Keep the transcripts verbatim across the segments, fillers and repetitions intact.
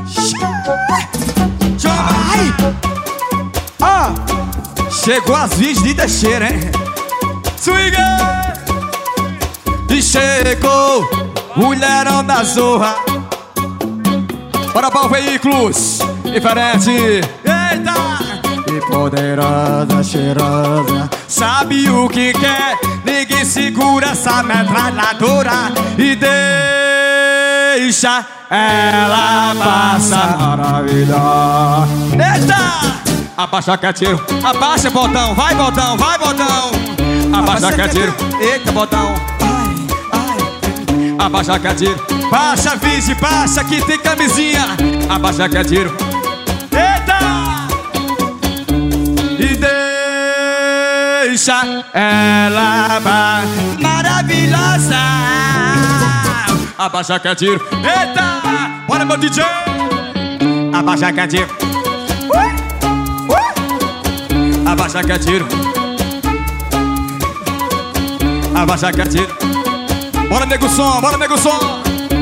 Ai! Ah! Chegou as vídeos de deixeira, hein? Swing! E chegou mulherão da zorra. Bora para o veículos diferente. Eita! E poderosa, cheirosa, sabe o que quer? Ninguém segura essa metralhadora e deixa ela passar maravilhosa. Eita! Abaixa que é tiro, abaixa botão, vai botão, vai botão. Abaixa que é tiro, eita botão. Abaixa que é tiro, baixa vinte, baixa que tem camisinha. Abaixa que é tiro, eita! E deixa ela maravilhosa. Abaixa que é tiro, eita! Bora meu D J! Abaixa que é tiro, abaixa que é tiro, abaixa que é tiro. Bora nego som, bora nego som.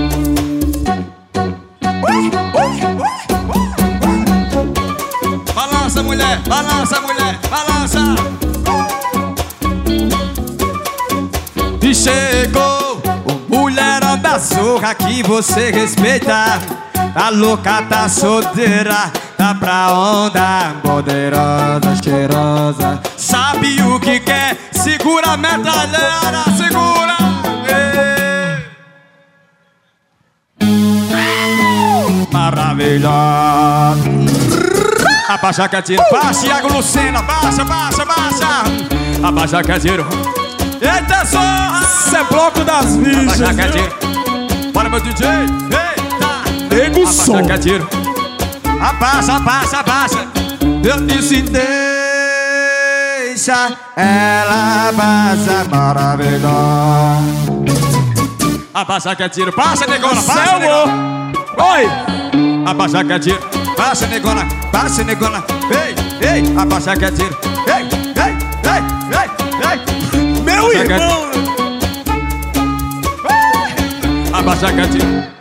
Balança mulher, balança mulher, balança. E chegou o mulherão da zorra que você respeita. Tá louca, tá solteira, tá pra onda. Poderosa, cheirosa, sabe o que quer? Segura a metralhadora, segura. Maravilhosa. Abaixa que é tiro, baixa Iago Lucena, baixa, baixa, baixa. Abaixa que é tiro, eita zorra. Isso é bloco das virgens. Abaixa que é tiro, bora meu D J, eita. Nego som. Abaixa que é tiro, abaixa, abaixa, abaixa. Eu disse deixa ela passar maravilhosa. Abaixa que é tiro, baixa negona, baixa negona. Oi! Abaixa que é tiro, baixa negona, baixa negona. Ei, ei, abaixa que é tiro. Ei, ei, ei, ei, ei. Meu irmão! Abaixa que é tiro.